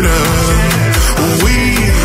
Oui.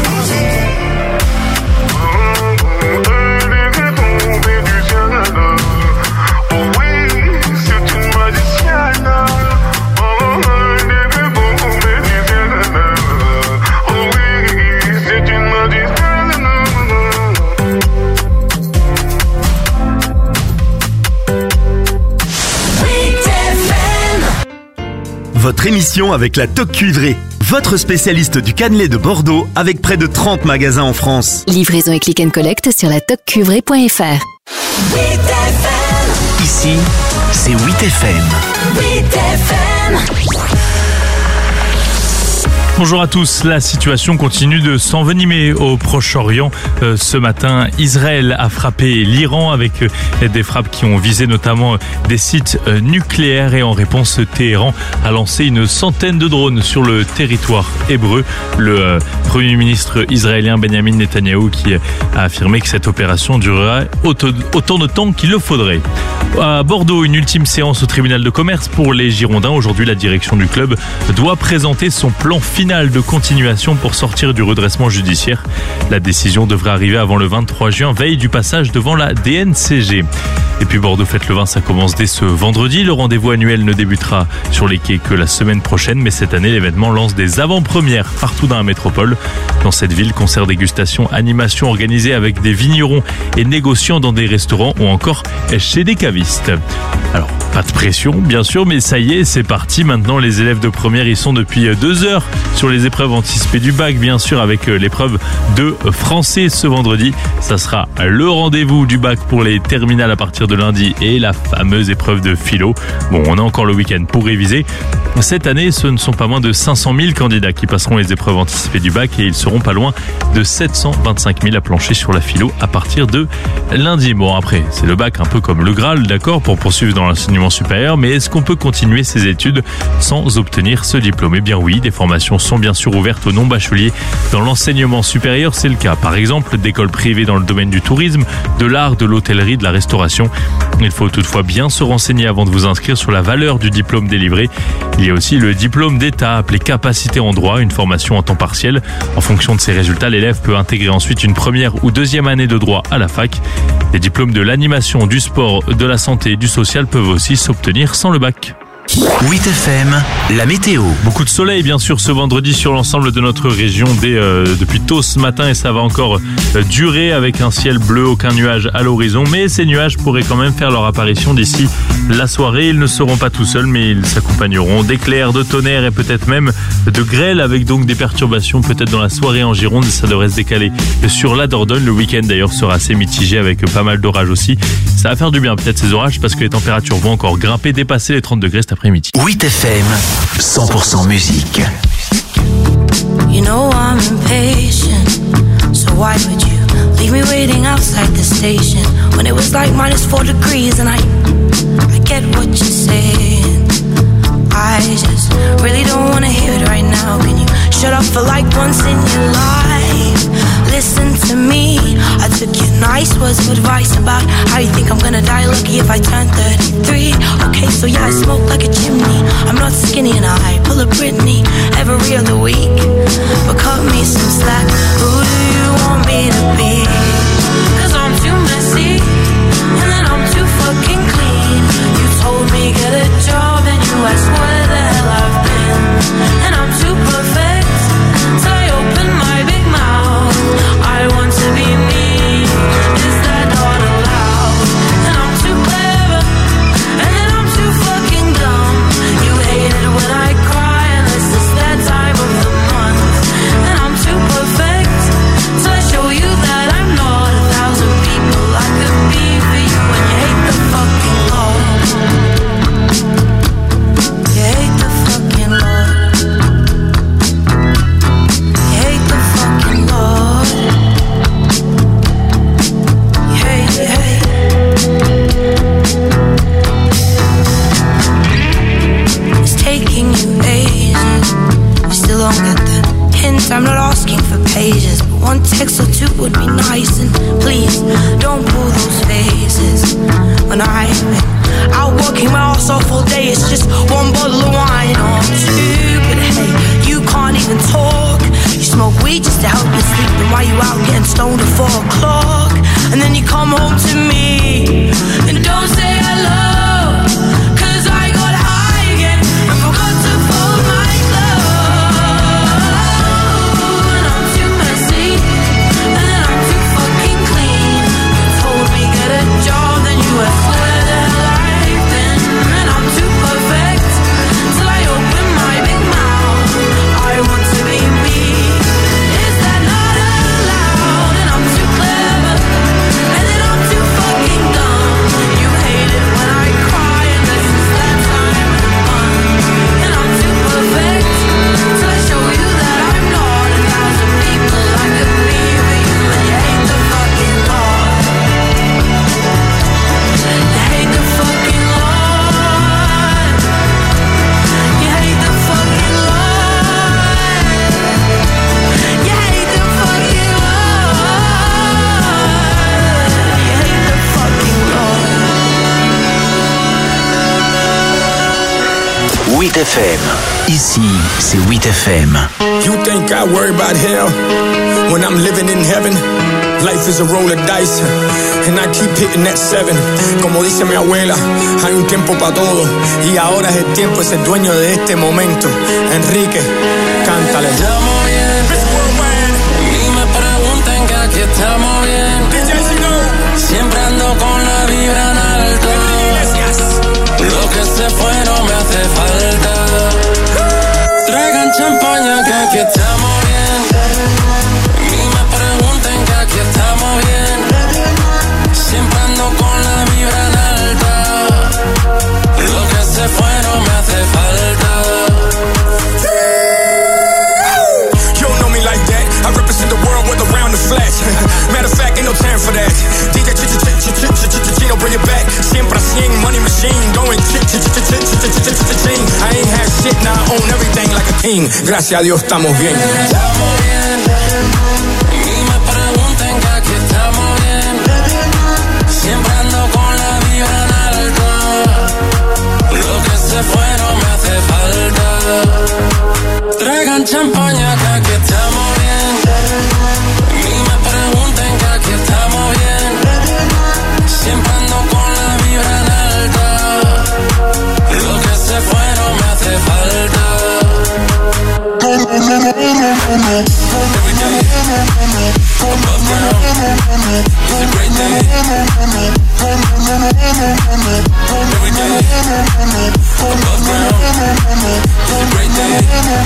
Votre émission avec la Toc Cuivrée, votre spécialiste du cannelé de Bordeaux avec près de 30 magasins en France. Livraison et click and collect sur la toccuivrée.fr. Ici, c'est 8FM. 8FM. Bonjour à tous, la situation continue de s'envenimer au Proche-Orient. Ce matin, Israël a frappé l'Iran avec des frappes qui ont visé notamment des sites nucléaires et en réponse, Téhéran a lancé une centaine de drones sur le territoire hébreu. Le Premier ministre israélien Benjamin Netanyahou qui a affirmé que cette opération durera autant de temps qu'il le faudrait. À Bordeaux, une ultime séance au tribunal de commerce pour les Girondins. Aujourd'hui, la direction du club doit présenter son plan final de continuation pour sortir du redressement judiciaire. La décision devrait arriver avant le 23 juin, veille du passage devant la DNCG. Et puis Bordeaux Fête le Vin, ça commence dès ce vendredi. Le rendez-vous annuel ne débutera sur les quais que la semaine prochaine, mais cette année, l'événement lance des avant-premières partout dans la métropole. Dans cette ville, concerts, dégustations, animations organisées avec des vignerons et négociants dans des restaurants ou encore chez des cavistes. Alors, pas de pression, bien sûr, mais ça y est, c'est parti. Maintenant, les élèves de première y sont depuis 2 heures sur les épreuves anticipées du bac, bien sûr, avec l'épreuve de français ce vendredi. Ça sera le rendez-vous du bac pour les terminales à partir de lundi et la fameuse épreuve de philo. Bon, on a encore le week-end pour réviser. Cette année, ce ne sont pas moins de 500 000 candidats qui passeront les épreuves anticipées du bac et ils seront pas loin de 725 000 à plancher sur la philo à partir de lundi. Bon, après, c'est le bac un peu comme le Graal, d'accord, pour poursuivre dans l'enseignement supérieur, mais est-ce qu'on peut continuer ses études sans obtenir ce diplôme? Eh bien oui, des formations sont bien sûr ouvertes aux non-bacheliers. Dans l'enseignement supérieur, c'est le cas, par exemple, d'écoles privées dans le domaine du tourisme, de l'art, de l'hôtellerie, de la restauration. Il faut toutefois bien se renseigner avant de vous inscrire sur la valeur du diplôme délivré. Il y a aussi le diplôme d'État, appelé capacité en droit, une formation en temps partiel. En fonction de ses résultats, l'élève peut intégrer ensuite une première ou deuxième année de droit à la fac. Les diplômes de l'animation, du sport, de la santé et du social peuvent aussi s'obtenir sans le bac. 8FM, la météo. Beaucoup de soleil bien sûr ce vendredi sur l'ensemble de notre région depuis tôt ce matin et ça va encore durer avec un ciel bleu, aucun nuage à l'horizon, mais ces nuages pourraient quand même faire leur apparition d'ici la soirée. Ils ne seront pas tout seuls mais ils s'accompagneront d'éclairs, de tonnerre et peut-être même de grêle avec donc des perturbations peut-être dans la soirée en Gironde. Ça devrait se décaler sur la Dordogne. Le week-end d'ailleurs sera assez mitigé avec pas mal d'orages aussi. Ça va faire du bien peut-être ces orages parce que les températures vont encore grimper, dépasser les 30 degrés cet après-midi. 8FM, 100% musique. You know I'm impatient, so why would you leave me waiting outside the station when it was like -4 degrees and I get what you're saying. I just really don't wanna hear it right now. Can you shut up for like once in your life? Listen to me. I took your nice words of advice about how you think I'm gonna die lucky if I turn 33. Okay, so yeah, I smoke like a chimney. I'm not skinny and I pull a Britney every other week. But cut me some slack. Who do you want me to be? 'Cause I'm too messy and then I'm too fucking clean. You told me get a job and you asked where the hell I've been. And I'm too perfect, so I open my big mouth. I want to be me, is that not allowed? And I'm too clever, and then I'm too fucking dumb. You hate it when I cry, and this is that time of the month. And I'm too perfect, so I show you that I'm not 1,000 people I could be for you. And you hate the fucking Lord. You hate the fucking Lord. You hate the fucking Lord. You hate, you hate. It's taking you ages. You still don't get the hint. I'm not asking for pages, but one text or two would be nice. And please don't pull those faces when I've been out working my ass off all day. It's just one bottle of wine or two, but hey, you can't even talk me just to help you sleep. And while you out getting stoned at 4 o'clock, and then you come home to me and don't say hello, 'cause I got high again and forgot to fold my clothes. And I'm too messy, and then I'm too fucking clean. You told me get a job, then you were where the hell I've been. And I'm too perfect till I open my big mouth. I want to be me. Is that not allowed? And I'm too clever, and then I'm too fucking dumb. You hate it when I cry, and this is that time of the month. And I'm too perfect till I show you that I'm not. 1,000 people I could be for you, and you hate the fucking law. You hate the fucking law. You hate the fucking law. You hate the fucking law. You hate the fucking law. 8FM. Ici, c'est 8FM. You think I worry about hell when I'm living in heaven? Life is a roll of dice, and I keep hitting that 7. Como dice mi abuela, hay un tiempo para todo, y ahora es el tiempo, es el dueño de este momento. Enrique, cántale. Estamos bien, y me preguntan que aquí estamos bien. Siempre ando con la vibra en alto. Lo que se fue no me hace falta. Traigan champaña que aquí estamos bien. Y me pregunten que aquí estamos bien. Siempre ando con la vibra en alta. Lo que se fue no me hace falta. You don't know me like that. I represent the world with around the flash. Matter of fact, ain't no time for that. DJ Chino, bring it back. Siempre a 100, money machine, going I ain't had shit, now I own everything like a king. Gracias a Dios estamos bien. Estamos bien. Y me pregunten que aquí estamos bien. Siempre ando con la vibra en alto. Lo que se fue no me hace falta. Traigan champaña que aquí estamos bien. Y me pregunten que aquí estamos bien. Siempre ando con la vibra en alta. Lo que se fue no me hace falta. Every day, above ground, it's a great day. Every day, above ground, it's a great day.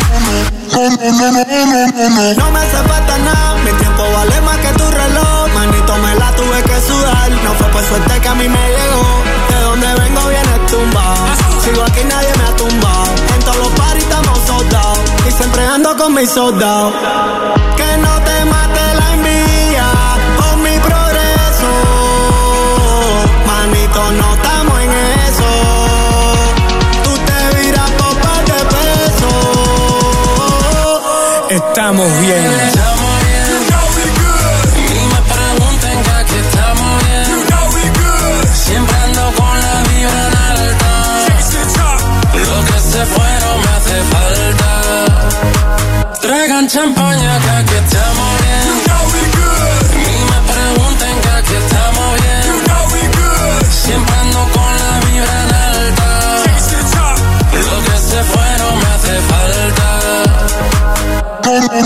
No me hace falta nada, mi tiempo vale más que tu reloj. Manito, me la tuve que sudar, no fue por suerte que a mí me llegó. De donde vengo viene tumbado, sigo aquí nadie me ha tumbado. En todos los parties estamos soldados, y siempre ando con mis soldados. Que no te mate la envidia por mi progreso. Manito, no estamos en eso. Tú te viras por par de pesos. Estamos bien. Estamos bien. Y me pregunten que aquí estamos bien. Siempre ando con la vibra en alta. Lo que se fue no me hace falta. Traigan champaña que aquí estamos bien. Y me pregunten que aquí estamos bien. Siempre ando con la vibra en alta. Lo que se fue no me hace falta. Every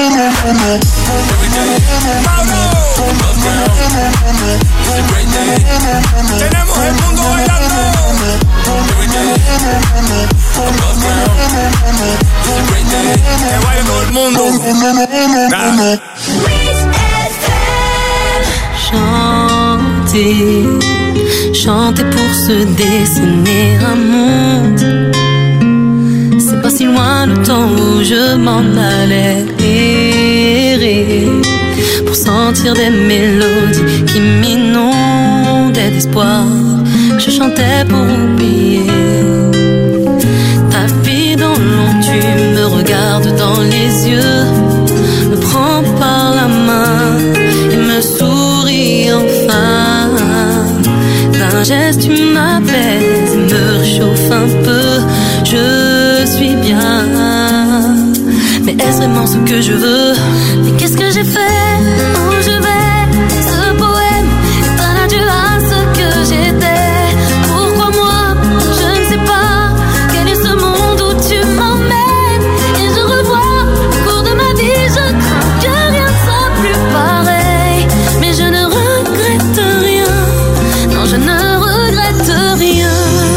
day, above ground, it's a great day. Tenemos el mundo bailando. Every day, above ground, it's a great day. Que baile todo el mundo. Chanter pour se dessiner un monde. C'est pas si loin le temps où je m'en allais errer pour sentir des mélodies qui m'inondaient d'espoir. Je chantais pour oublier ta vie dans l'ombre. Tu me regardes dans les yeux, me prends par la main et me souris enfin. D'un geste tu m'apaises, me réchauffe un peu. Je suis bien, mais est-ce vraiment ce que je veux. Mais qu'est-ce que j'ai fait? Où je vais? Ce poème est un adieu à ce que j'étais. Pourquoi moi? Je ne sais pas. Quel est ce monde où tu m'emmènes? Et je revois au cours de ma vie, je crains que rien ne soit plus pareil. Mais je ne regrette rien. Non, je ne regrette rien.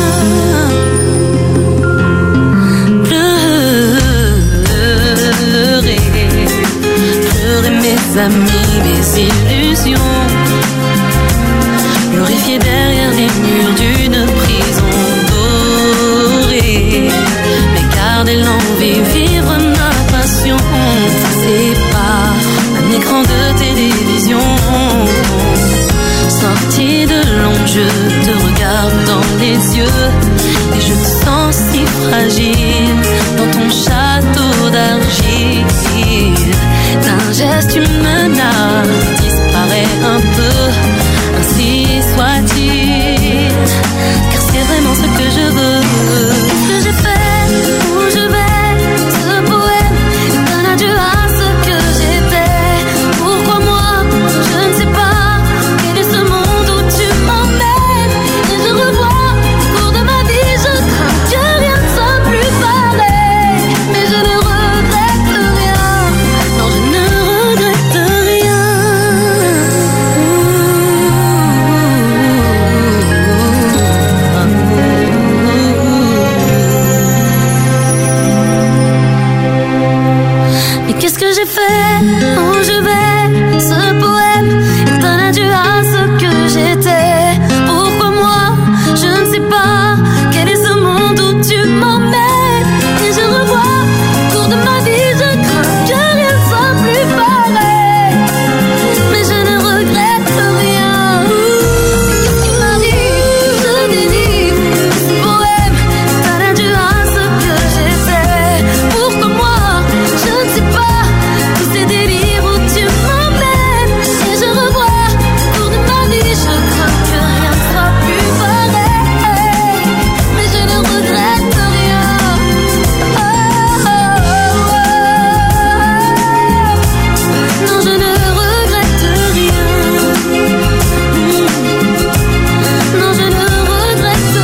Pleurer mes amis, mes illusions, glorifier derrière les murs d'une prison dorée, mais garder l'envie, vivre ma passion. C'est pas un écran de télévision. Sorti de l'ombre, je te regarde dans les yeux et je te sens si fragile dans ton château d'argile. D'un geste, tu menaces, disparaît un peu, ainsi soit-il, car c'est vraiment ce que je veux. Qu'est-ce que j'ai fait? Où je vais? Ce poème est un adieu à ce que j'étais. Pourquoi moi? Je ne sais pas. Quel est ce monde où tu m'emmènes? Et je revois au cours de ma vie, je crains que rien ne soit plus pareil. Mais je ne regrette rien. Non, je ne regrette rien. Mais qu'est-ce que j'ai fait? Où je vais? Ce poème est un adieu à ce que j'étais. Pourquoi moi? Je ne sais pas. Quel est ce monde où tu m'emmènes? Et je revois au cours de ma vie, je crains que rien ne soit plus pareil. Mais je ne regrette rien. Qu'est-ce qui m'arrive? Je délivre. Ce poème est un adieu à ce que j'étais. Pourquoi moi? Je ne sais pas. Tous ces délires où tu m'emmènes. Et je revois au cours de ma vie, je crains que rien ne soit plus pareil. Mais je ne regrette rien. Non, je ne regrette rien. Non, je ne regrette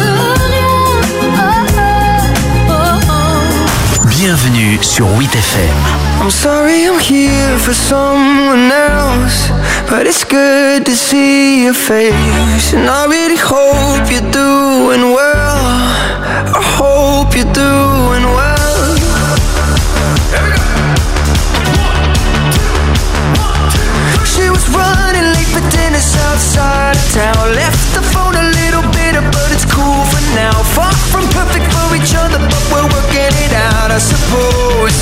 rien. Bienvenue sur 8FM. I'm sorry I'm here for someone else, but it's good to see your face. And I really hope you're doing well. I hope you're doing well. She was running late for dinner outside of town. Left the phone a little bitter, but it's cool for now. Far from perfect for each other, but we're working it out, I suppose.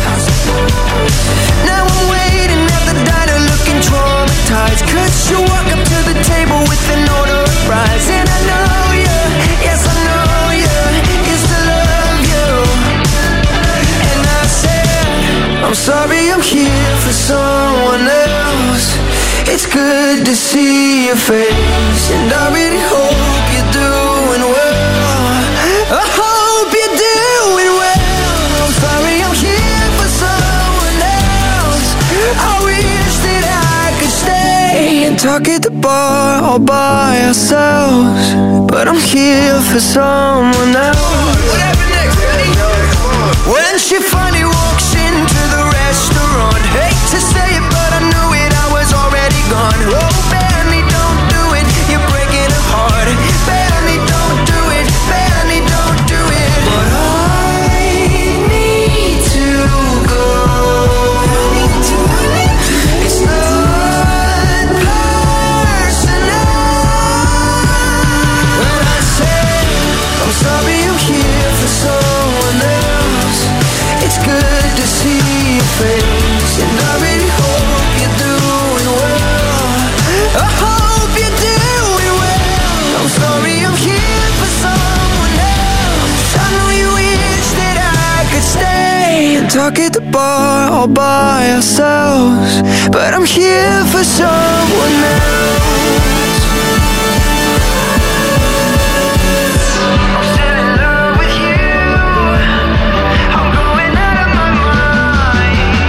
Now I'm waiting at the diner looking traumatized, 'cause you walk up to the table with an order of fries. And I know you, yes I know you, used to love you. And I said, I'm sorry I'm here for someone else. It's good to see your face, and I really hope you're doing well. I hope you're doing well. I'm sorry I'm here for someone else. I wish that I could stay and talk at the bar all by ourselves, but I'm here for someone else. Whatever next, when she finally walks into the restaurant, hate to say it, but I knew it, I was already gone. Oh, Benny, don't do it, you're breaking her heart. Benny, don't do it, Benny, don't do it. But I need to go. It's not personal. When I say I'm sorry I'm here for someone else, it's good to see your face, and I really hope you're doing well. I hope you're doing well. I'm sorry I'm here for someone else. I know you wish that I could stay and talk at the bar all by ourselves, but I'm here for someone else. I'm still in love with you. I'm going out of my mind.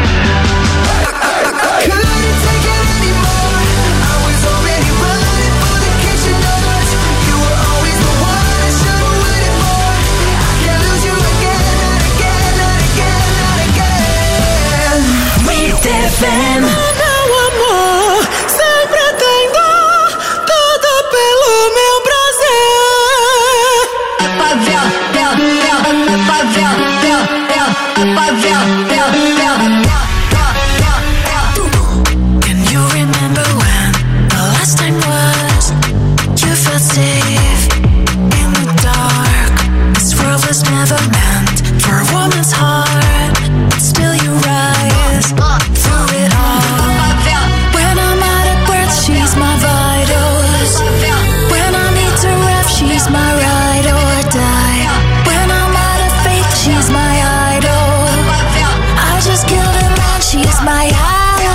FM. Meu amor, sempre tenho tudo pelo meu Can you remember when the last time was? You felt safe in the dark. This world was never meant for a woman's heart, but still you rise through it all. When I'm out of breath, she's my vitals. When I need to rest, she's my ride or die. When I'm out of faith, she's my idol. I just killed a man, she's my alibi.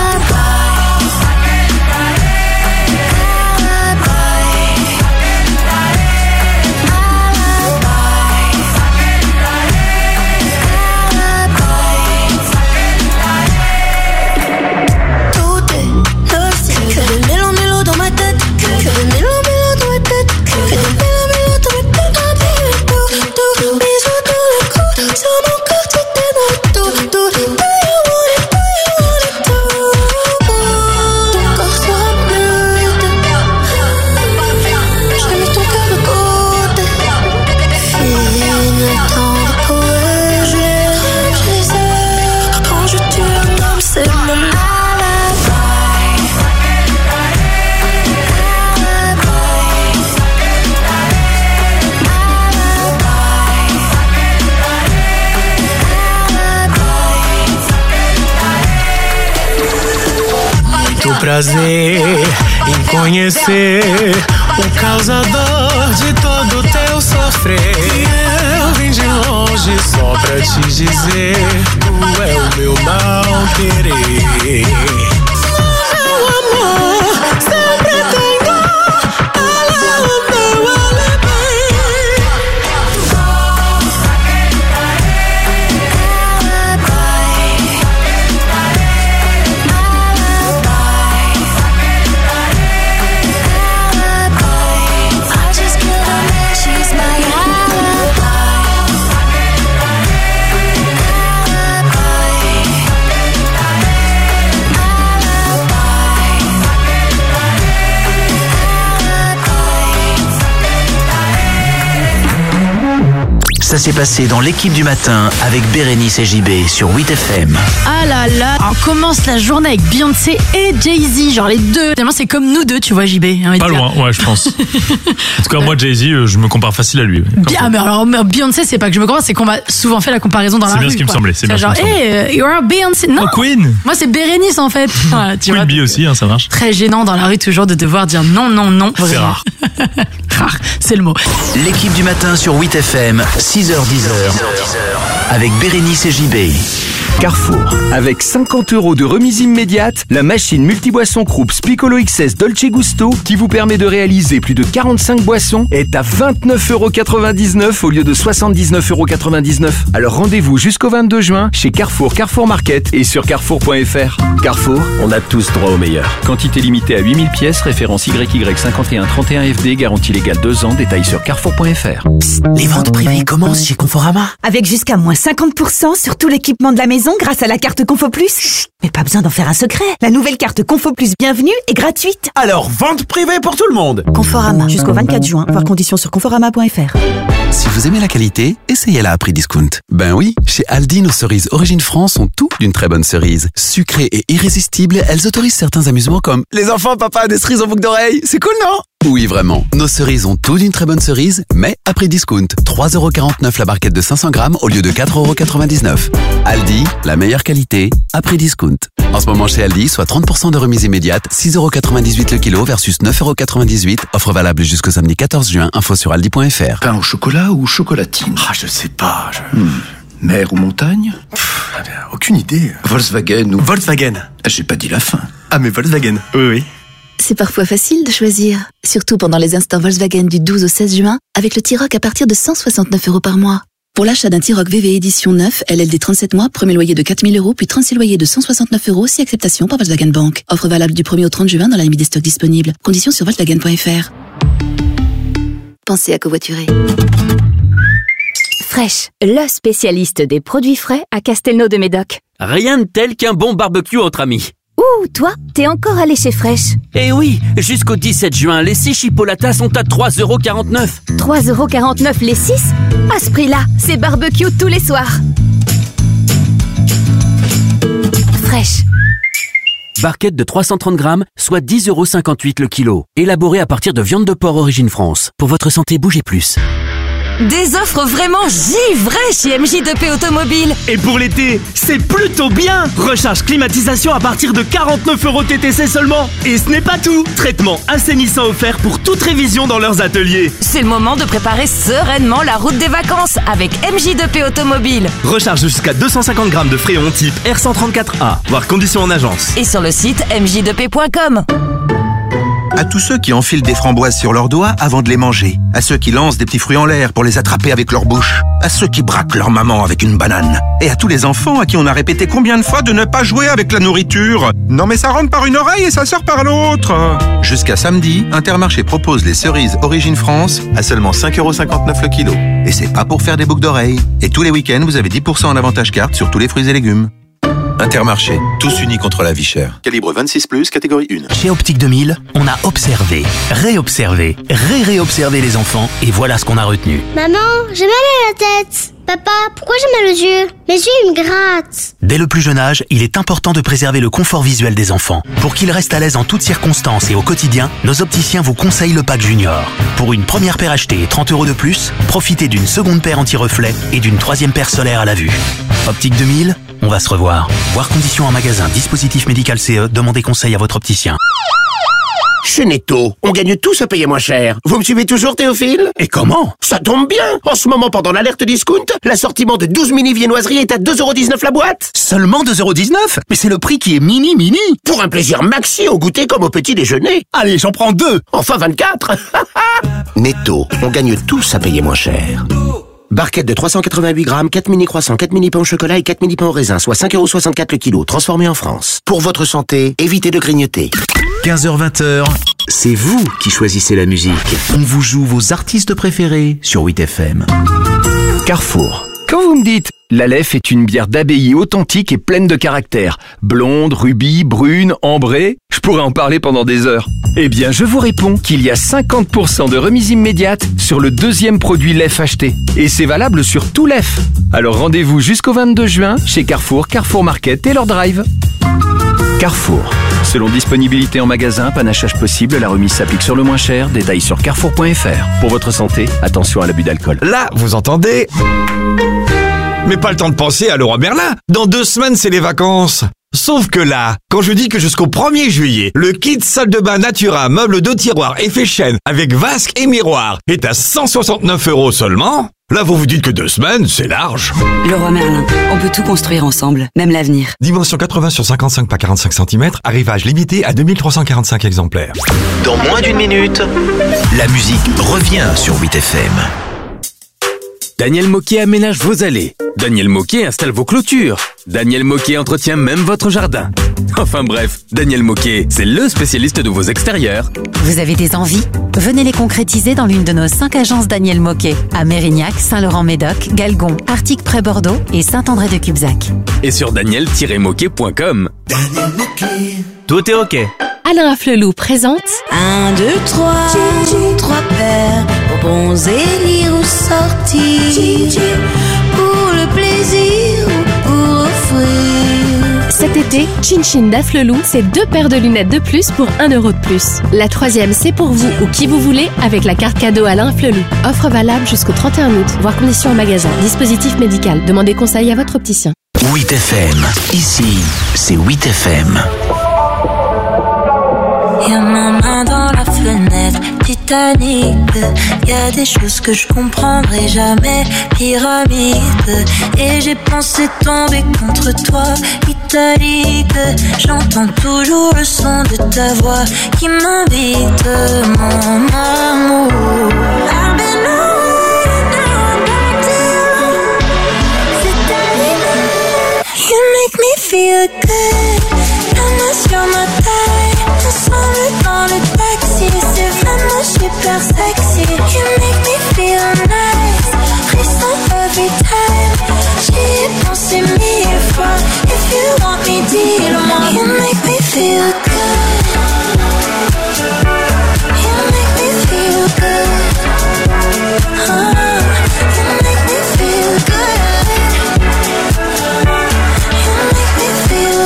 Prazer em conhecer o causador de todo teu sofrer. E eu vim de longe só pra te dizer: tu é o meu não querer. Meu amor, sempre tenho ela o meu alibi. Ça s'est passé dans l'équipe du matin avec Bérénice et JB sur 8FM. Ah là là, on commence la journée avec Beyoncé et Jay-Z, genre les deux. Finalement, c'est comme nous deux, tu vois, JB. Pas loin, ouais, je pense. En tout cas, moi, Jay-Z, je me compare facile à lui. Bien, mais alors, Beyoncé, c'est pas que je me compare, c'est qu'on m'a souvent fait la comparaison dans la rue. C'est bien ce qui me semblait. C'est bien genre, hey, you're Beyoncé. Non, Queen. Moi, c'est Bérénice, en fait. Voilà, tu vois, Queen Bee aussi, hein, ça marche. Très gênant dans la rue, toujours, de devoir dire non, non, non. C'est rare. Rare, c'est le mot. L'équipe du matin sur 8FM, 6h-10h, avec Bérénice et JB. Carrefour. Avec 50 € de remise immédiate, la machine multiboisson Krups Piccolo XS Dolce Gusto, qui vous permet de réaliser plus de 45 boissons, est à 29,99 € au lieu de 79,99 €. Alors rendez-vous jusqu'au 22 juin chez Carrefour, Carrefour Market et sur carrefour.fr. Carrefour, on a tous droit au meilleur. Quantité limitée à 8000 pièces, référence YY5131FD, garantie légale 2 ans, détails sur carrefour.fr. Psst, les ventes privées commencent chez Conforama. Avec jusqu'à moins 50% sur tout l'équipement de la maison grâce à la carte Confo Plus. Chut, mais pas besoin d'en faire un secret. La nouvelle carte Confo Plus Bienvenue est gratuite. Alors, vente privée pour tout le monde. Conforama, jusqu'au 24 juin. Voir conditions sur conforama.fr. Si vous aimez la qualité, essayez-la à prix discount. Ben oui, chez Aldi, nos cerises Origine France sont tout d'une très bonne cerise. Sucrées et irrésistibles, elles autorisent certains amusements comme les enfants, papa, des cerises en boucle d'oreille. C'est cool, non? Oui, vraiment. Nos cerises ont tout d'une très bonne cerise, mais à prix discount. 3,49 € la barquette de 500 grammes au lieu de 4,99 €. Aldi, la meilleure qualité, à prix discount. En ce moment chez Aldi, soit 30% de remise immédiate, 6,98 € le kilo versus 9,98 €. Offre valable jusqu'au samedi 14 juin. Info sur aldi.fr. Pain au chocolat ou chocolatine? Ah, je sais pas. Mer ou montagne? Aucune idée. Volkswagen ou... Volkswagen. J'ai pas dit la fin. Ah, mais Volkswagen. Oui. C'est parfois facile de choisir, surtout pendant les instants Volkswagen du 12 au 16 juin, avec le T-Roc à partir de 169 € par mois. Pour l'achat d'un T-Roc VV édition 9, LLD 37 mois, premier loyer de 4 000 €, puis 36 loyers de 169 €, si acceptation par Volkswagen Bank. Offre valable du 1er au 30 juin dans la limite des stocks disponibles. Conditions sur Volkswagen.fr. Pensez à covoiturer. Fresh, le spécialiste des produits frais à Castelnau de Médoc. Rien de tel qu'un bon barbecue entre amis. Ouh, toi, t'es encore allé chez Fresh. Eh oui, jusqu'au 17 juin, les 6 chipolatas sont à 3,49 €. 3,49 € les 6 ? À ce prix-là, c'est barbecue tous les soirs. Fresh. Barquette de 330 grammes, soit 10,58 € le kilo. Élaboré à partir de viande de porc Origine France. Pour votre santé, bougez plus. Des offres vraiment givrées chez MJ2P Automobile. Et pour l'été, c'est plutôt bien. Recharge climatisation à partir de 49 € TTC seulement. Et ce n'est pas tout. Traitement assainissant offert pour toute révision dans leurs ateliers. C'est le moment de préparer sereinement la route des vacances avec MJ2P Automobile. Recharge jusqu'à 250 grammes de fréon type R134A. Voir conditions en agence. Et sur le site mj2p.com. À tous ceux qui enfilent des framboises sur leurs doigts avant de les manger. À ceux qui lancent des petits fruits en l'air pour les attraper avec leur bouche. À ceux qui braquent leur maman avec une banane. Et à tous les enfants à qui on a répété combien de fois de ne pas jouer avec la nourriture. Non mais ça rentre par une oreille et ça sort par l'autre. Jusqu'à samedi, Intermarché propose les cerises Origine France à seulement 5,59 € le kilo. Et c'est pas pour faire des boucles d'oreilles. Et tous les week-ends, vous avez 10% en avantage carte sur tous les fruits et légumes. Intermarché, tous unis contre la vie chère. Calibre 26+, catégorie 1. Chez Optique 2000, on a observé, réobservé, réobservé les enfants et voilà ce qu'on a retenu. Maman, j'ai mal à la tête. Papa, pourquoi j'ai mal aux yeux? Mes yeux, ils me grattent. Dès le plus jeune âge, il est important de préserver le confort visuel des enfants. Pour qu'ils restent à l'aise en toutes circonstances et au quotidien, nos opticiens vous conseillent le pack Junior. Pour une première paire achetée et 30 € de plus, profitez d'une seconde paire anti-reflet et d'une troisième paire solaire à la vue. Optique 2000, on va se revoir. Voir conditions en magasin, dispositif médical CE, demandez conseil à votre opticien. Chez Netto, on gagne tous à payer moins cher. Vous me suivez toujours, Théophile? Et comment? Ça tombe bien. En ce moment, pendant l'alerte discount, l'assortiment de 12 mini viennoiseries est à 2,19 € la boîte. Seulement 2,19 €? Mais c'est le prix qui est mini. Pour un plaisir maxi au goûter comme au petit déjeuner. Allez, j'en prends 2. Enfin 24. Netto, on gagne tous à payer moins cher. Barquette de 388 grammes, 4 mini croissants, 4 mini pains au chocolat et 4 mini pains au raisin, soit 5,64 € le kilo, transformés en France. Pour votre santé, évitez de grignoter. 15h-20h, c'est vous qui choisissez la musique. On vous joue vos artistes préférés sur 8FM. Carrefour. Quand vous me dites « l'Aleph est une bière d'abbaye authentique et pleine de caractère, blonde, rubis, brune, ambrée », je pourrais en parler pendant des heures. Eh bien, je vous réponds qu'il y a 50% de remise immédiate sur le deuxième produit Lef acheté. Et c'est valable sur tout Lef. Alors rendez-vous jusqu'au 22 juin chez Carrefour, Carrefour Market et leur drive. Carrefour. Selon disponibilité en magasin, panachage possible, la remise s'applique sur le moins cher. Détails sur carrefour.fr. Pour votre santé, attention à l'abus d'alcool. Là, vous entendez ? Mais pas le temps de penser à Leroy Merlin. Dans 2 semaines, c'est les vacances. Sauf que là, quand je dis que jusqu'au 1er juillet, le kit salle de bain Natura, meuble de tiroir effet chêne avec vasque et miroir est à 169 € seulement, là vous vous dites que 2 semaines, c'est large. Leroy Merlin, on peut tout construire ensemble, même l'avenir. Dimension 80 sur 55 par 45 cm, arrivage limité à 2345 exemplaires. Dans moins d'une minute, la musique revient sur 8FM. Daniel Môquet aménage vos allées. Daniel Môquet installe vos clôtures. Daniel Môquet entretient même votre jardin. Enfin bref, Daniel Môquet, c'est le spécialiste de vos extérieurs. Vous avez des envies? Venez les concrétiser dans l'une de nos 5 agences Daniel Môquet, à Mérignac, Saint-Laurent-Médoc, Galgon, Artic près Bordeaux et Saint-André-de-Cubzac. Et sur daniel-môquet.com. Daniel Môquet. Tout est OK. Alain Afflelou présente 1, 2, 3, 3 paires, bons élire ou sortir, pour le plaisir ou pour offrir. Cet été, Chin Chin d'Afflelou, c'est 2 paires de lunettes de plus pour 1 € de plus. La 3e, c'est pour vous ou qui vous voulez avec la carte cadeau Alain Afflelou. Offre valable jusqu'au 31 août. Voir conditions en magasin. Dispositif médical. Demandez conseil à votre opticien. 8FM. Ici, c'est 8FM. Y'a ma main dans la fenêtre, Titanic. Y'a des choses que je comprendrai jamais, pyramide. Et j'ai pensé tomber contre toi, italique. J'entends toujours le son de ta voix qui m'invite, mon amour. I've been away, back to you. C'est arrivé. You make me feel good. La main sur ma taille. Ensemble dans le taxi, c'est vraiment super sexy. You make me feel nice, frisson every time. J'y ai pensé 1000 fois. If you want me, dis-le-moi. You make me feel feel good. You make me feel good. You make me feel good. You make me feel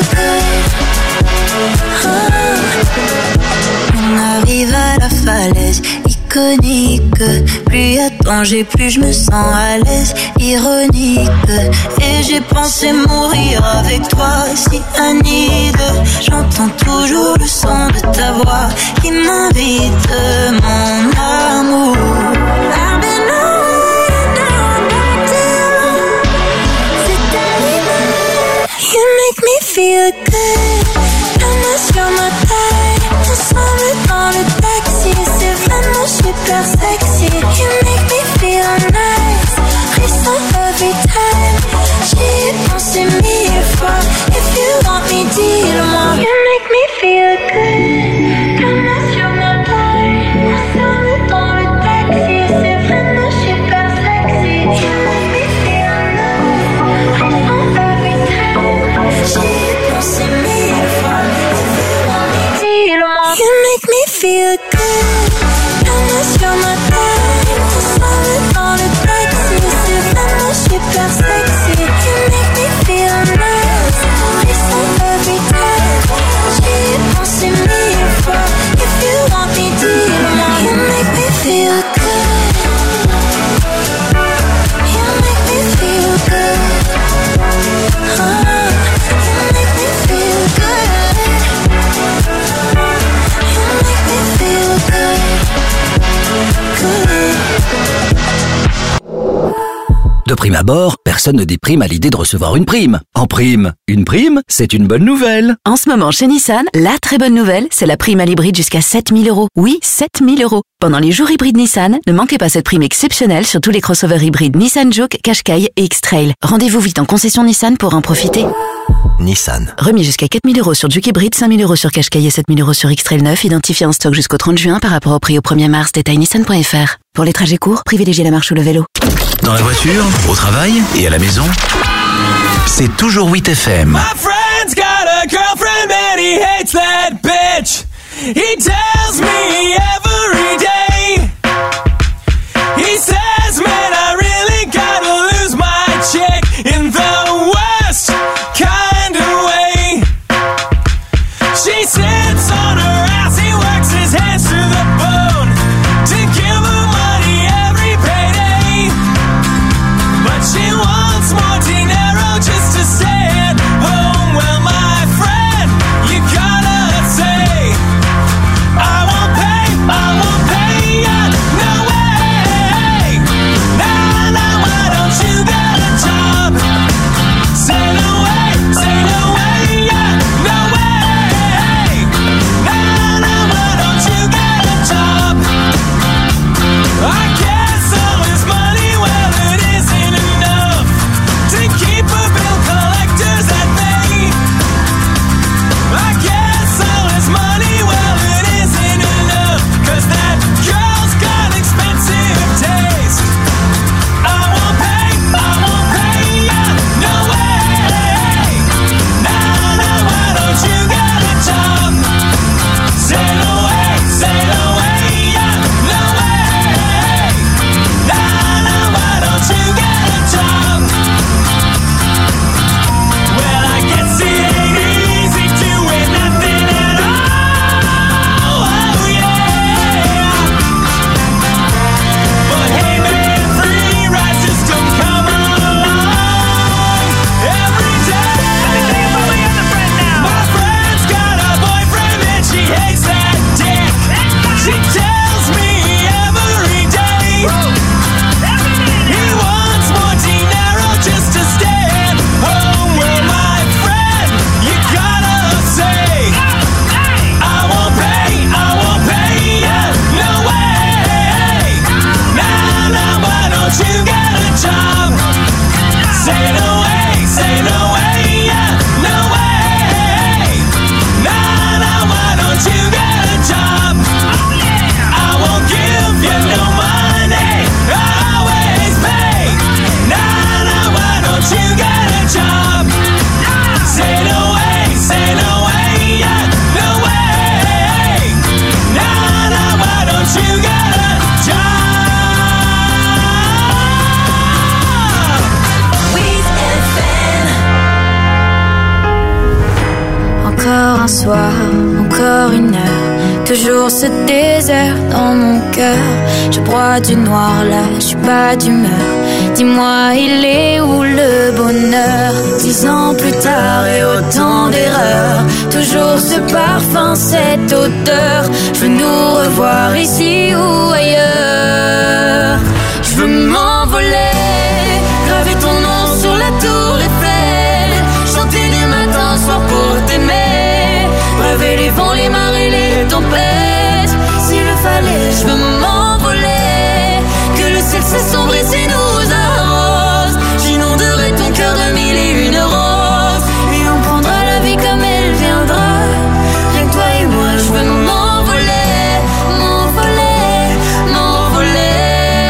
good. On arrive à la falaise iconique. Plus y a danger, plus je me sens à l'aise. Ironique. Et j'ai pensé mourir avec toi, si anide. J'entends toujours le son de ta voix qui m'invite, mon amour. I've been away, now I'm back to you. C'est arrivé. You make me feel good. La main sur ma taille, ensemble dans le taxi. C'est vraiment super sexy. You make me feel nice. Frisson every time. J'y ai pensé 1000 fois. If you want me, dis-le-moi. You make me feel good. La main sur ma taille, ensemble dans le taxi. C'est vraiment super sexy. You make me feel nice. Frisson every time. J'y ai pensé 1000 fois. If you want me, dis-le-moi. You make me feel good. La main sur ma taille, ensemble dans le taxi. C'est vraiment super sexy. You make me feel nice. Frisson every time. J'y ai pensé 1000 fois. If you want me, dis-le-moi. You make me feel good. You make me feel good. You make me feel good. You make me feel good. De prime abord, personne ne déprime à l'idée de recevoir une prime. En prime, une prime, c'est une bonne nouvelle. En ce moment, chez Nissan, la très bonne nouvelle, c'est la prime à l'hybride jusqu'à 7 000 €. Oui, 7 000 €. Pendant les jours hybrides Nissan, ne manquez pas cette prime exceptionnelle sur tous les crossovers hybrides Nissan Juke, Qashqai et X-Trail. Rendez-vous vite en concession Nissan pour en profiter. Nissan. Remis jusqu'à 4 000 € sur Juke hybride, 5 000 € sur Qashqai et 7 000 € sur X-Trail 9, identifié en stock jusqu'au 30 juin par rapport au prix au 1er mars. Détail nissan.fr. Pour les trajets courts, privilégiez la marche ou le vélo. Dans la voiture, au travail et à la maison, c'est toujours 8 FM. My friend's got a girlfriend and he hates that bitch. He tells me every day. He says, man, I really gotta lose my chick in the worst kind of way. She sits on her ass, he works his hands to the bone to give her money every payday. But she wants more dinero just to stay at home. Well, my friend, you gotta say, I won't pay. un soir, encore une heure, toujours ce désert dans mon cœur. Je broie du noir là, je suis pas d'humeur. Dis-moi, il est où le bonheur? 10 ans plus tard et autant d'erreurs, toujours ce parfum, cette odeur. Je veux nous revoir ici ou ailleurs. Je veux m'envoler, graver ton nom sur la tour Eiffel, chanter du matin au soir pour t'aimer, braver les vents, les marées, les tempêtes. S'il le fallait, je veux m'envoler, que le ciel s'assombrisse et nous arrose. J'inonderai ton cœur de 1001 roses, et on prendra la vie comme elle viendra. Rien que toi et moi, je veux m'envoler, m'envoler, m'envoler.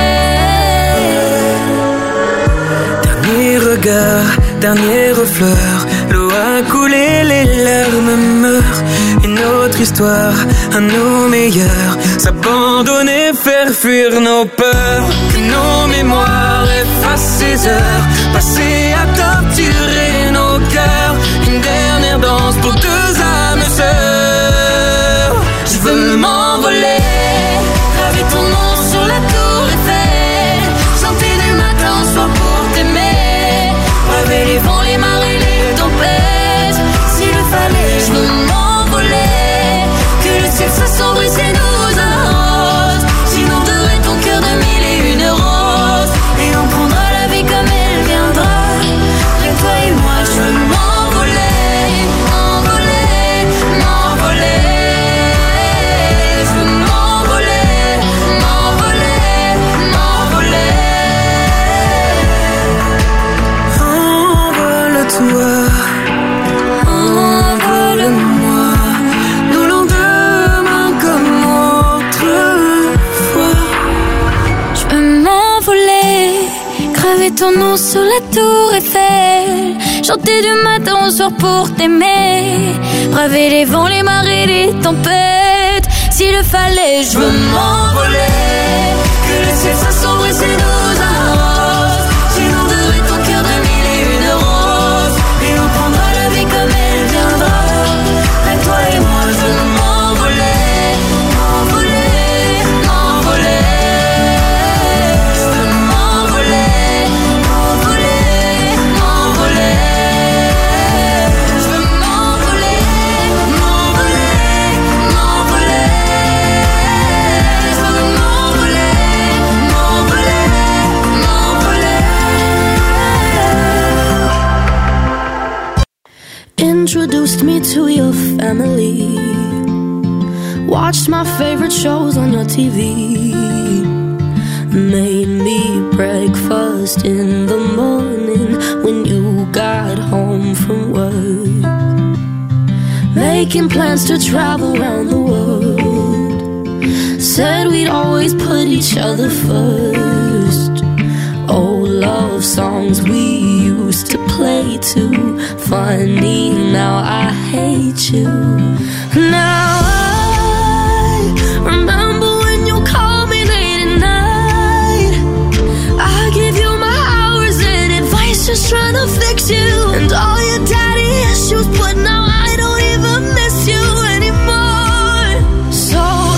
Dernier regard, dernière fleur, l'eau a coulé, les larmes meurent. Une autre histoire, à nos meilleurs, s'abandonner, faire fuir nos peurs. Que nos mémoires effacent ces heures passées à torturer nos cœurs. Une dernière danse pour deux âmes sœurs. Je veux m'envoler, graver ton nom sur la tour Eiffel, chanter du matin au soir pour t'aimer, braver les vents, les marées, les tempêtes. S'il le fallait, je veux m'envoler, que le ciel s'assombrisse et nous arrose. J'inonderai ton cœur de 1001 roses, et on prendra la vie comme elle viendra. Rien que toi et moi, je veux m'envoler, m'envoler, m'envoler. Je veux m'envoler, m'envoler, m'envoler. Envole-toi, envole-moi, nos lendemains comme autrefois. Je veux m'envoler, graver ton nom sur la tour Eiffel, chanter du matin au soir pour t'aimer, braver les vents, les marées, les tempêtes. S'il le fallait, je veux m'envoler, que le ciel s'assombrisse et nous arrose. J'inonderai ton cœur de 1001 roses, et on prendra la vie comme elle viendra. Avec toi et moi, je veux m'envoler, m'envoler, m'envoler. Je veux m'envoler, m'envoler, m'envoler. Je veux m'envoler, m'envoler, m'envoler. Je veux m'envoler, m'envoler, m'envoler. Introduced me to your family, watched my favorite shows on your TV, made me breakfast in the morning when you got home from work, making plans to travel around the world, said we'd always put each other first. Old love songs we used to play too. Funny, now I hate you. Now I remember when you called me late at night. I give you my hours and advice, just trying to fix you and all your daddy issues, but now I don't even miss you anymore. So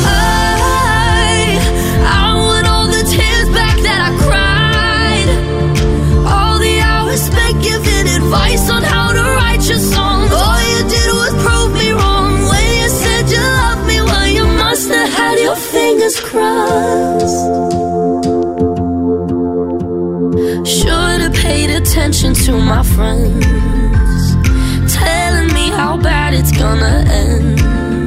I want all the tears back that I cried, all the hours spent giving advice on how to write your songs. All you did was prove me wrong when you said you loved me. Well, you must have had your fingers crossed. Should've paid attention to my friends, telling me how bad it's gonna end.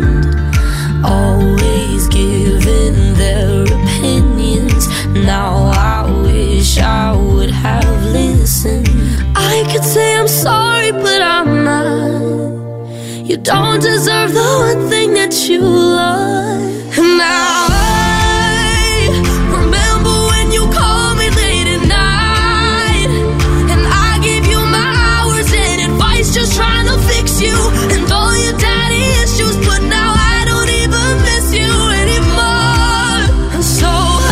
Always giving their opinions. Now I wish I would have listened. I could say I'm sorry, but I'm not. You don't deserve the one thing that you love. And now I remember when you called me late at night, and I gave you my hours and advice, just trying to fix you and all your daddy issues, but now I don't even miss you anymore. And so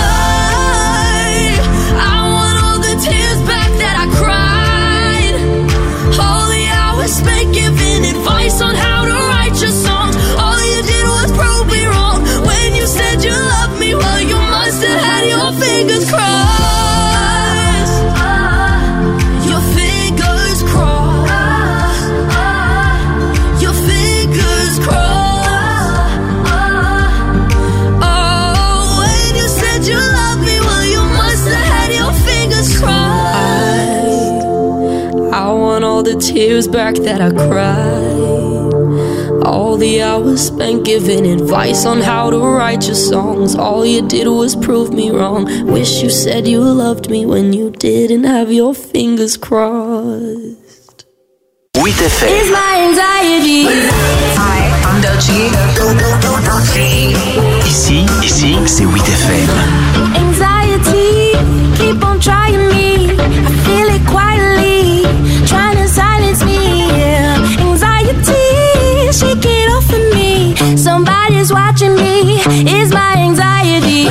I want all the tears back that I cried, all the hours spent giving advice on how to write your tears back that I cried. All the hours spent giving advice on how to write your songs. All you did was prove me wrong. Wish you said you loved me when you didn't have your fingers crossed. 8FM. It's my anxiety. Hi, I'm Dolce. Ici, c'est 8FM. Anxiety, keep on trying me. I feel it quietly, trying to silence me. Yeah. Anxiety, shake it off of me. Somebody's watching me. It's my anxiety.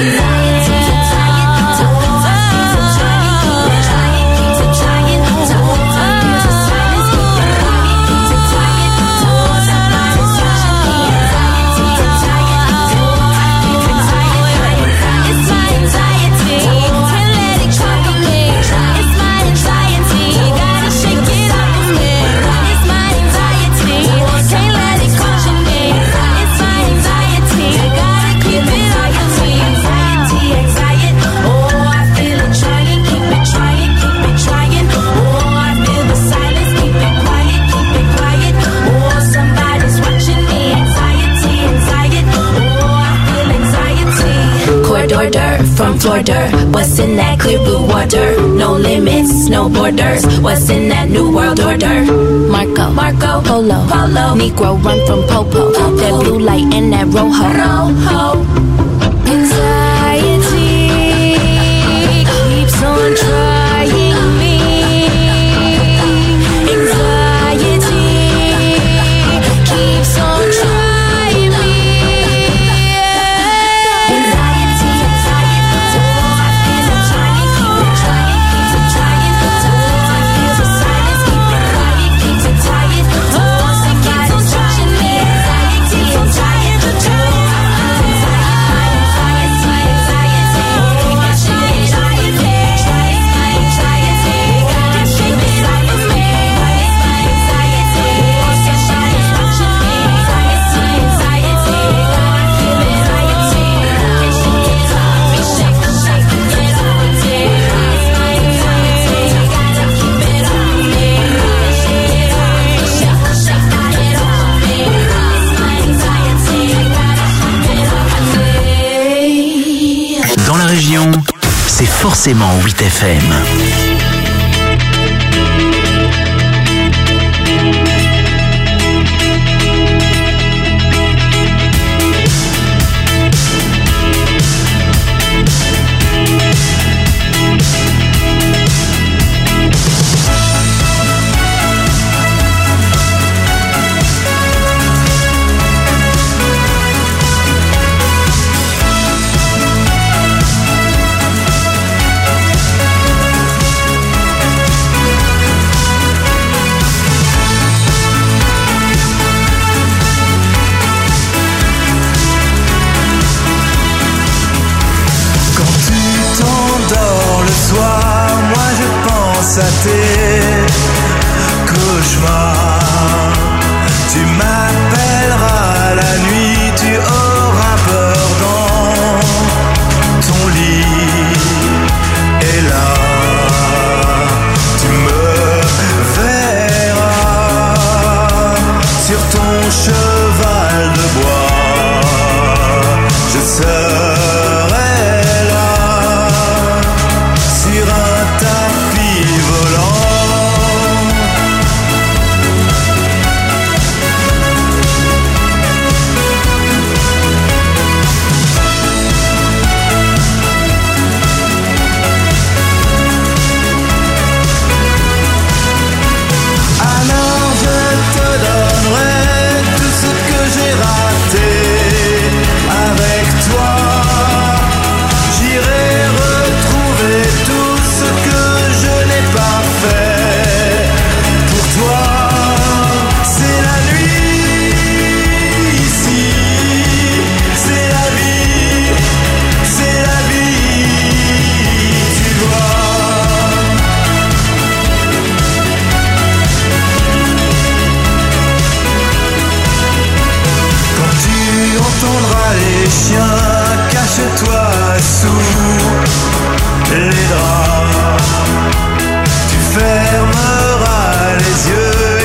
From floor dirt, what's in that clear blue water? No limits, no borders. What's in that new world order? Marco, Polo, Negro run from Popo. That blue light and that rojo. Anxiety keeps on trying me. Anxiety keeps on trying me. C'est forcément 8FM. À tes cauchemars, tu m'appelleras la nuit, tu auras peur dans ton lit, et là tu me verras sur ton cheval de bois, je serai là sur un tapis volant. Alors je te donnerai tout ce que j'ai raté avec toi. J'irai retrouver tout ce que je n'ai pas fait pour toi. C'est la nuit ici, c'est la vie, tu vois. Quand tu entendras les chiens, cache-toi sous les draps. Tu fermeras les yeux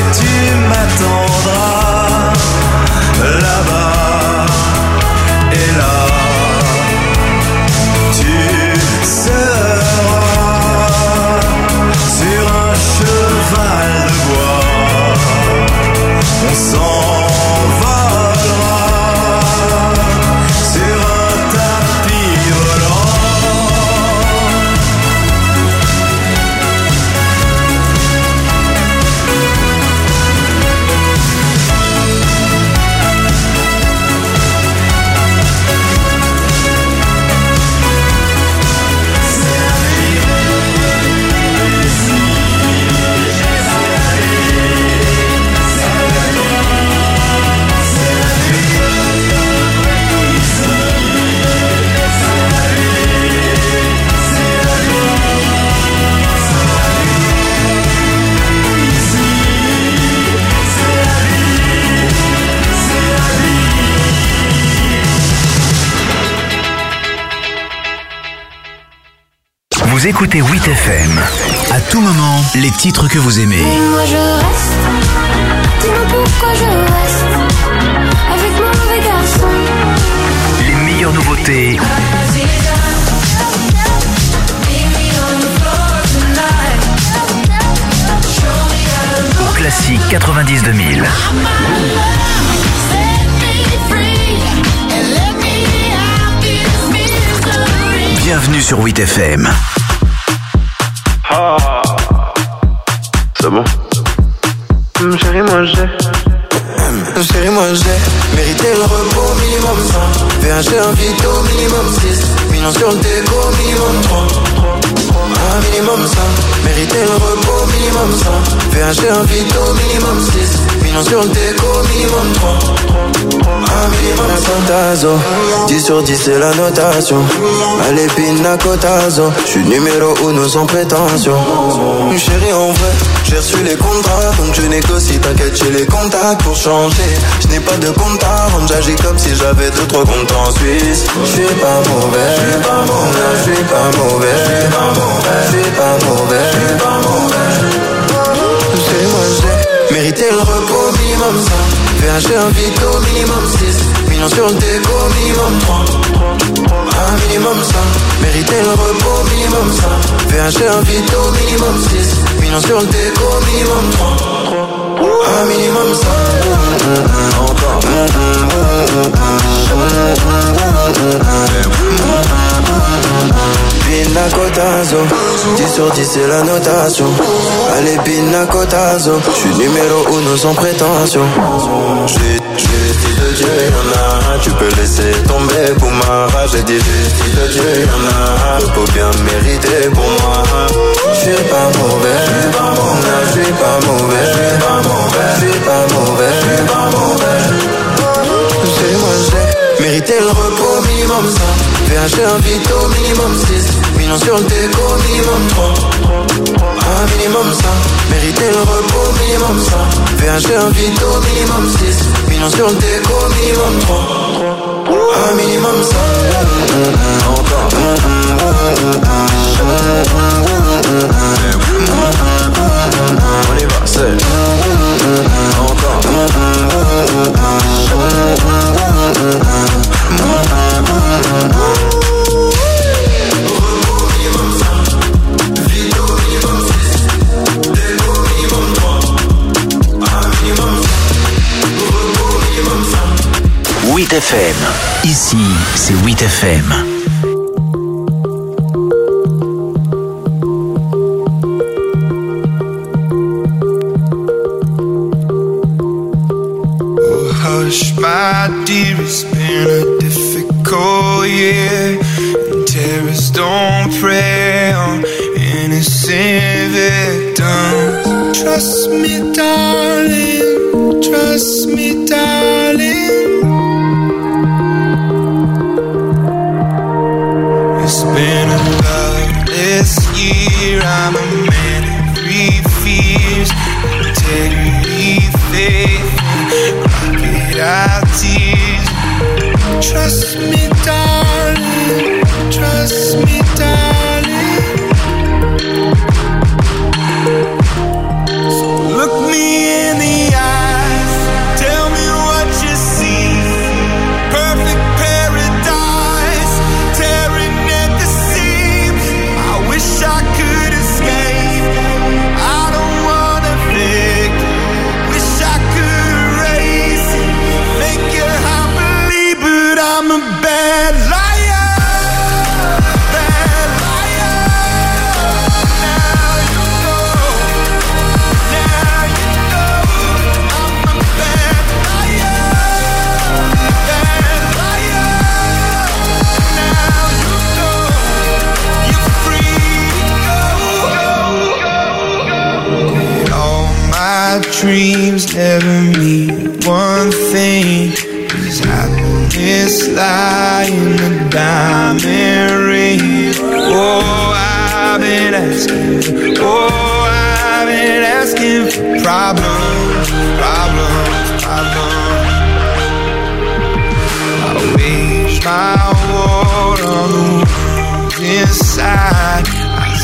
Vous écoutez 8FM. À tout moment, les titres que vous aimez. Moi je reste, dis-moi pourquoi je reste avec mon mauvais garçon. Les meilleures nouveautés. Au classique 90-2000. Bienvenue sur 8FM. Ah, c'est bon. Chérie, moi j'ai. Chérie, moi j'ai mérité le repos minimum 100. VHG un vito minimum 6. Millions sur le déco minimum 3. Un minimum 100. Mérité le repos minimum 100. VHG un vito minimum 6. Millions sur le déco minimum 3. Un minimum 100 tazo. 10 sur 10 c'est la notation. Allez pina cotazo. J'suis numéro 1 sans prétention. Chérie en vrai, j'ai reçu les contrats. Donc je négocie, t'inquiète j'ai les contacts pour changer. Je n'ai pas de compte à rendre, j'agis comme si j'avais 2-3 comptes en Suisse. Je suis pas mauvais, je suis pas mauvais, je suis pas mauvais, je suis pas mauvais, je suis pas mauvais, je suis pas mauvais. Chez moi j'ai mérité le repos minimum 100. VHG un vito minimum 6. Millions sur le déco minimum 3. Un minimum 100. Mérité le repos minimum 100. VHG un vito minimum 6. Millions sur le déco minimum 3. Un minimum 100. Encore. Pina cotazo. 10 sur 10 c'est la notation. Allez pina cotazo. J'suis numéro 1 sans prétention. J'suis le style de Dieu, y'en a. Tu peux laisser tomber pour ma rage. J'ai dit le style de Dieu, y'en a. Faut bien mériter pour moi. J'suis pas mauvais, j'suis pas mauvais, j'suis pas mauvais, j'suis pas mauvais, j'suis pas mauvais, j'suis pas mauvais. Chez moi j'ai mérité le repos minimum 100. VHG un vito minimum 6. Millions sur le déco minimum 3. Un minimum 100. Mérité le repos minimum 100. VHG un vito minimum 6. Millions sur le déco minimum 3. Un minimum 100. Encore. On y va, c'est encore. FM. Ici, c'est 8FM. Oh, hush, my dear, it's been a difficult year. And terrorists don't prey on innocent victims. Trust me, darling. Trust me, darling. It's been a loveless year. I'm a man of three fears: integrity, faith, crocodile tears. Trust me, darling. Trust me, darling. So look me in the eyes. Tell me what you see. Perfect paradise, tearing at the seams. I wish I could escape. I don't wanna fake. Wish I could erase it, make your heart believe, but I'm a bad liar. Bad liar. Now you know. Now you know. I'm a bad liar. Bad liar. Now you know. You're free to go. All my dreams never mean one thing. Is happiness lie in the diamond ring? Oh, I've been asking. Oh, I've been asking for problems, problems, problems. I wage my war on the wounds inside. I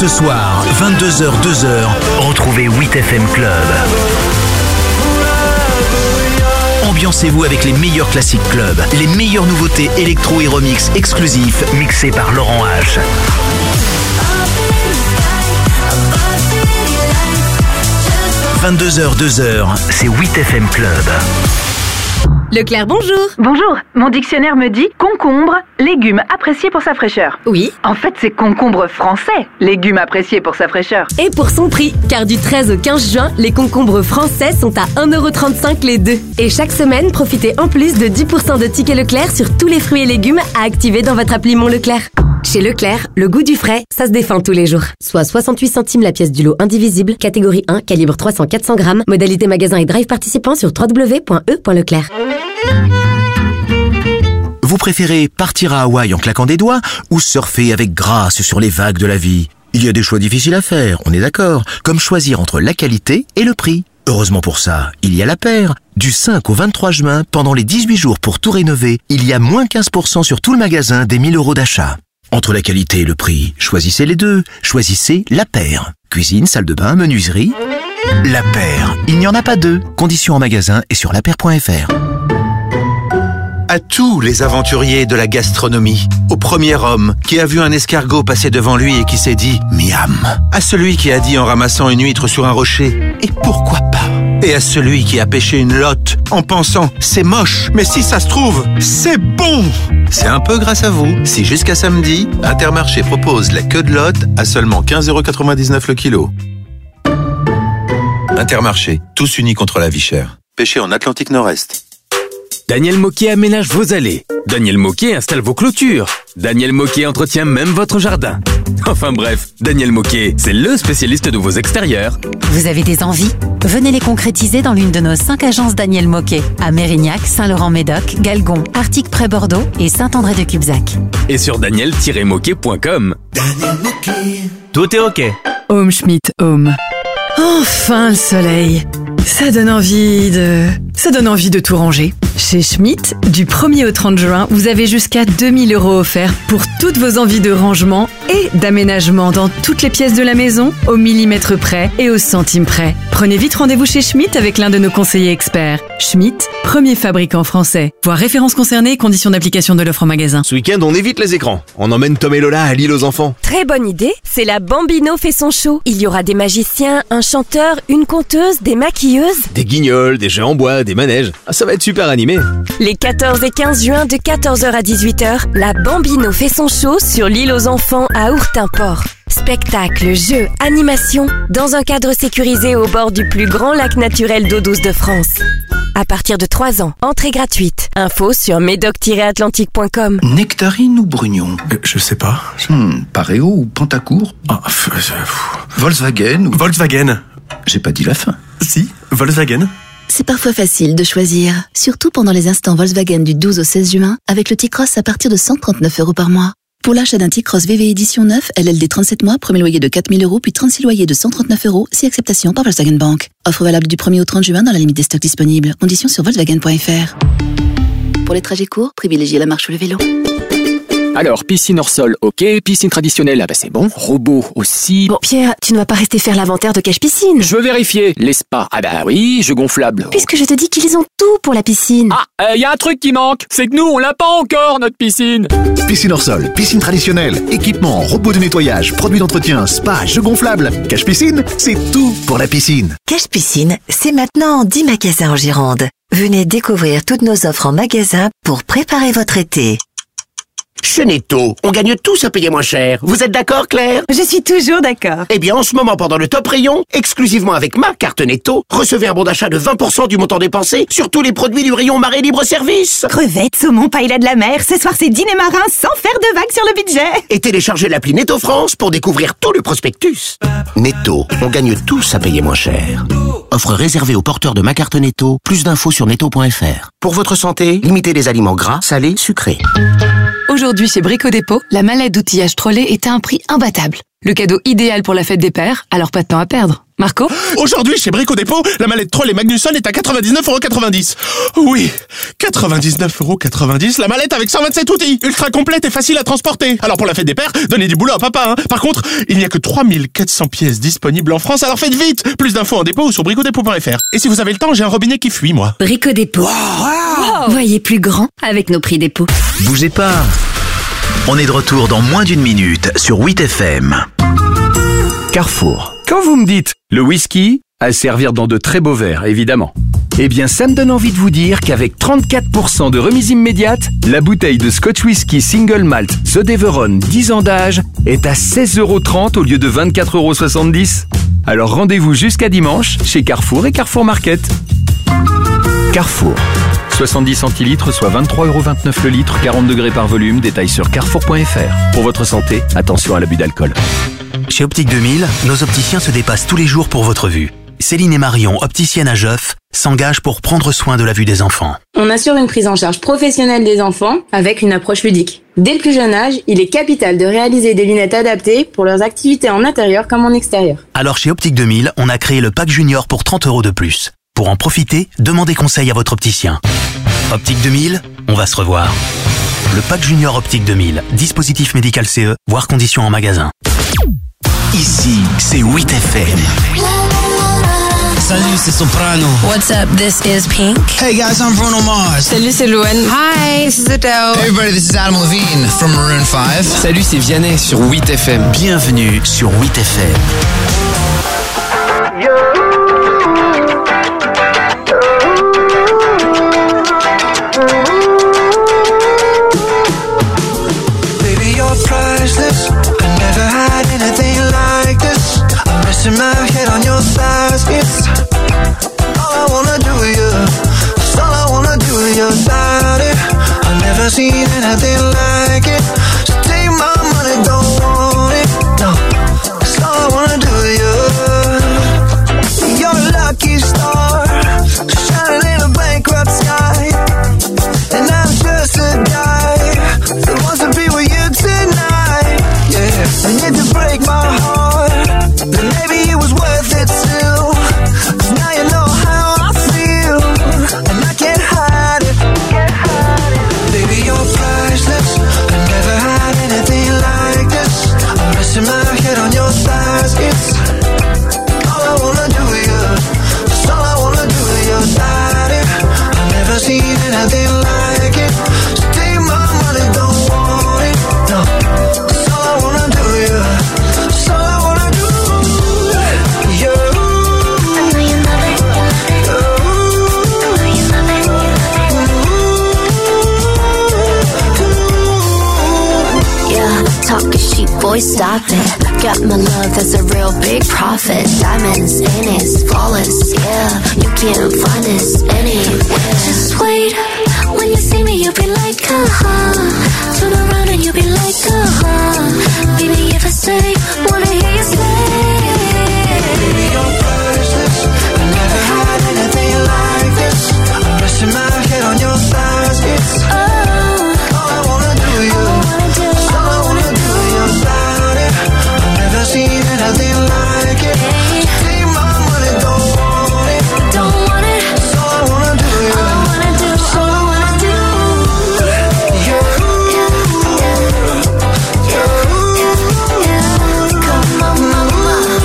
Ce soir, 22h, 2h, retrouvez 8FM Club. Ambiancez-vous avec les meilleurs classiques club, les meilleures nouveautés électro et remix exclusifs mixés par Laurent H. 22h, 2h, c'est 8FM Club. Leclerc, bonjour. Bonjour, mon dictionnaire me dit concombre, légume apprécié pour sa fraîcheur. Oui. En fait, c'est concombre français, légume apprécié pour sa fraîcheur. Et pour son prix, car du 13 au 15 juin, les concombres français sont à 1,35€ les deux. Et chaque semaine, profitez en plus de 10% de tickets Leclerc sur tous les fruits et légumes à activer dans votre appli Mon Leclerc. Chez Leclerc, le goût du frais, ça se défend tous les jours. Soit 68 centimes la pièce du lot indivisible, catégorie 1, calibre 300-400 grammes, modalité magasin et drive participant sur www.e.leclerc. Vous préférez partir à Hawaï en claquant des doigts ou surfer avec grâce sur les vagues de la vie? Il y a des choix difficiles à faire, on est d'accord, comme choisir entre la qualité et le prix. Heureusement pour ça, il y a La Paire. Du 5 au 23 juin, pendant les 18 jours pour tout rénover, il y a moins 15% sur tout le magasin des 1000 € d'achat. Entre la qualité et le prix, choisissez les deux. Choisissez La Paire. Cuisine, salle de bain, menuiserie. La Paire, il n'y en a pas deux. Conditions en magasin et sur lapaire.fr. À tous les aventuriers de la gastronomie, au premier homme qui a vu un escargot passer devant lui et qui s'est dit « miam », à celui qui a dit en ramassant une huître sur un rocher « et pourquoi pas ?» et à celui qui a pêché une lotte en pensant « c'est moche, mais si ça se trouve, c'est bon !» C'est un peu grâce à vous si jusqu'à samedi, Intermarché propose la queue de lotte à seulement 15,99€ le kilo. Intermarché, tous unis contre la vie chère. Pêché en Atlantique Nord-Est. Daniel Moquet aménage vos allées. Daniel Moquet installe vos clôtures. Daniel Moquet entretient même votre jardin. Enfin bref, Daniel Moquet, c'est le spécialiste de vos extérieurs. Vous avez des envies? Venez les concrétiser dans l'une de nos 5 agences Daniel Moquet, à Mérignac, Saint-Laurent-Médoc, Galgon, Artic-Près-Bordeaux et Saint-André-de-Cubzac. Et sur daniel-moquet.com. Daniel Moquet. Tout est OK. Home Schmidt Home. Enfin le soleil. Ça donne envie de tout ranger. Chez Schmidt, du 1er au 30 juin, vous avez jusqu'à 2000 € offerts pour toutes vos envies de rangement et d'aménagement dans toutes les pièces de la maison, au millimètre près et au centime près. Prenez vite rendez-vous chez Schmidt avec l'un de nos conseillers experts. Schmidt, premier fabricant français. Voir références concernées et conditions d'application de l'offre en magasin. Ce week-end, on évite les écrans. On emmène Tom et Lola à l'île aux enfants. Très bonne idée, c'est la Bambino fait son show. Il y aura des magiciens, un chanteur, une conteuse, des maquilleuses. Des guignols, des jeux en bois, des manèges. Ah, ça va être super animé. Les 14 et 15 juin de 14h à 18h, la Bambino fait son show sur l'île aux enfants à Ourtin-Port. Spectacle, jeux, animation, dans un cadre sécurisé au bord du plus grand lac naturel d'eau douce de France. À partir de 3 ans, entrée gratuite. Info sur médoc-atlantique.com. Nectarine ou Brugnon? Je sais pas. Pareo ou Pantacourt? Volkswagen ou... Volkswagen. J'ai pas dit la fin. Si, Volkswagen. C'est parfois facile de choisir, surtout pendant les instants Volkswagen du 12 au 16 juin, avec le T-Cross à partir de 139 € par mois. Pour l'achat d'un T-Cross VV édition 9, LLD 37 mois, premier loyer de 4000 €, puis 36 loyers de 139 €, si acceptation par Volkswagen Bank. Offre valable du 1er au 30 juin dans la limite des stocks disponibles. Conditions sur Volkswagen.fr. Pour les trajets courts, privilégiez la marche ou le vélo. Alors, piscine hors sol, ok. Piscine traditionnelle, c'est bon. Robot aussi. Bon, Pierre, tu ne vas pas rester faire l'inventaire de cache-piscine. Je veux vérifier. Les spas, oui, jeux gonflables. Puisque je te dis qu'ils ont tout pour la piscine. Y a un truc qui manque, c'est que nous, on l'a pas encore, notre piscine. Piscine hors sol, piscine traditionnelle, équipement, robot de nettoyage, produits d'entretien, spa, jeux gonflables. Cache-piscine, c'est tout pour la piscine. Cache-piscine, c'est maintenant en 10 magasins en Gironde. Venez découvrir toutes nos offres en magasin pour préparer votre été. Chez Netto, on gagne tous à payer moins cher. Vous êtes d'accord, Claire? Je suis toujours d'accord. Eh bien, en ce moment, pendant le top rayon, exclusivement avec ma carte Netto, recevez un bon d'achat de 20% du montant dépensé sur tous les produits du rayon Marée Libre Service. Crevettes, saumon, paella de la mer, ce soir c'est dîner marin sans faire de vagues sur le budget. Et téléchargez l'appli Netto France pour découvrir tout le prospectus. Netto, on gagne tous à payer moins cher. Offre réservée aux porteurs de ma carte Netto. Plus d'infos sur netto.fr. Pour votre santé, limitez les aliments gras, salés, sucrés. Aujourd'hui, chez Brico Dépôt, la mallette d'outillage Trolley est à un prix imbattable. Le cadeau idéal pour la fête des pères, alors pas de temps à perdre. Marco ? Aujourd'hui, chez Brico Dépôt, la mallette Trolley Magnusson est à 99,90 €. Oui, 99,90 €, la mallette avec 127 outils, ultra complète et facile à transporter. Alors pour la fête des pères, donnez du boulot à papa, hein. Par contre, il n'y a que 3400 pièces disponibles en France, alors faites vite. Plus d'infos en dépôt ou sur bricodépôt.fr. Et si vous avez le temps, j'ai un robinet qui fuit, moi. Brico Dépôt. Wow. Voyez plus grand avec nos prix dépôt. Bougez pas. On est de retour dans moins d'une minute sur 8FM. Carrefour. Quand vous me dites le whisky, à servir dans de très beaux verres, évidemment. Eh bien, ça me donne envie de vous dire qu'avec 34% de remise immédiate, la bouteille de Scotch Whisky Single Malt The Deveron 10 ans d'âge est à 16,30 € au lieu de 24,70 €. Alors rendez-vous jusqu'à dimanche chez Carrefour et Carrefour Market. Carrefour. 70 centilitres, soit 23,29 € le litre, 40 degrés par volume. Détail sur carrefour.fr. Pour votre santé, attention à l'abus d'alcool. Chez Optique 2000, nos opticiens se dépassent tous les jours pour votre vue. Céline et Marion, opticiennes à Geoff, s'engagent pour prendre soin de la vue des enfants. On assure une prise en charge professionnelle des enfants avec une approche ludique. Dès le plus jeune âge, il est capital de réaliser des lunettes adaptées pour leurs activités en intérieur comme en extérieur. Alors chez Optique 2000, on a créé le pack junior pour 30 € de plus. Pour en profiter, demandez conseil à votre opticien. Optique 2000, on va se revoir. Le pack junior Optique 2000, dispositif médical CE, voire conditions en magasin. Ici, c'est 8FM. Salut, c'est Soprano. What's up? This is Pink. Hey guys, I'm Bruno Mars. Salut, c'est Louen. Hi, this is Adele. Hey everybody, this is Adam Levine from Maroon 5. Salut, c'est Vianney sur 8FM. Bienvenue sur 8FM. Baby, you're priceless. I never had anything like this. I'm resting my head on your thighs. It's all I wanna do with you. It's all I wanna do with your body. I've never seen anything like it. So take my money, don't want it. No, it's all I wanna do with you. You're a lucky star, shining in a bankrupt sky. And I'm just a guy that wants to be with you tonight. Yeah, and if you break my heart, then maybe it was worth it still. 'Cause now you know how I feel, and I can't hide it. Baby, you're priceless. I never had anything like this. I'm resting my head on your thighs. It's all I wanna do with you. It's all I wanna do with your body. I've never seen anything like it. So take my money, don't want it. No, it's all I wanna do with you. It's all I wanna do. You. Yeah, talking sheep, boy, stop it. Got my love as a real big profit. Diamonds in it, flawless, yeah. You can't find this anywhere. Just wait, when you see me, you'll be like, turn around and you'll be like, baby, if I say, wanna hear you say. Baby, you're priceless. I never had anything like this. I'm resting my head on your thighs. It's all I wanna do with you. It's all I wanna do with your body. I've never seen anything like it. Take my money, don't want it. Don't want it. It's all I wanna do with you. It's all I wanna do. Come on, mama.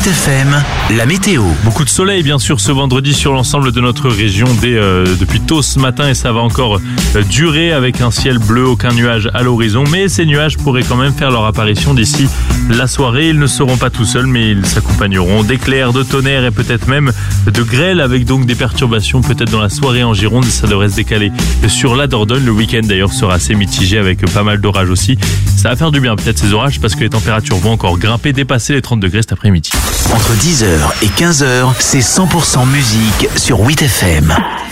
8FM, la météo. Beaucoup de soleil bien sûr ce vendredi sur l'ensemble de notre région depuis tôt ce matin et ça va encore durer avec un ciel bleu, aucun nuage à l'horizon. Mais ces nuages pourraient quand même faire leur apparition d'ici la soirée. Ils ne seront pas tout seuls mais ils s'accompagneront d'éclairs, de tonnerre et peut-être même de grêle avec donc des perturbations peut-être dans la soirée en Gironde. Ça devrait se décaler sur la Dordogne. Le week-end d'ailleurs sera assez mitigé avec pas mal d'orages aussi. Ça va faire du bien peut-être ces orages parce que les températures vont encore grimper, dépasser les 30 degrés cet après-midi. Entre 10h et 15h, c'est 100% musique sur 8FM.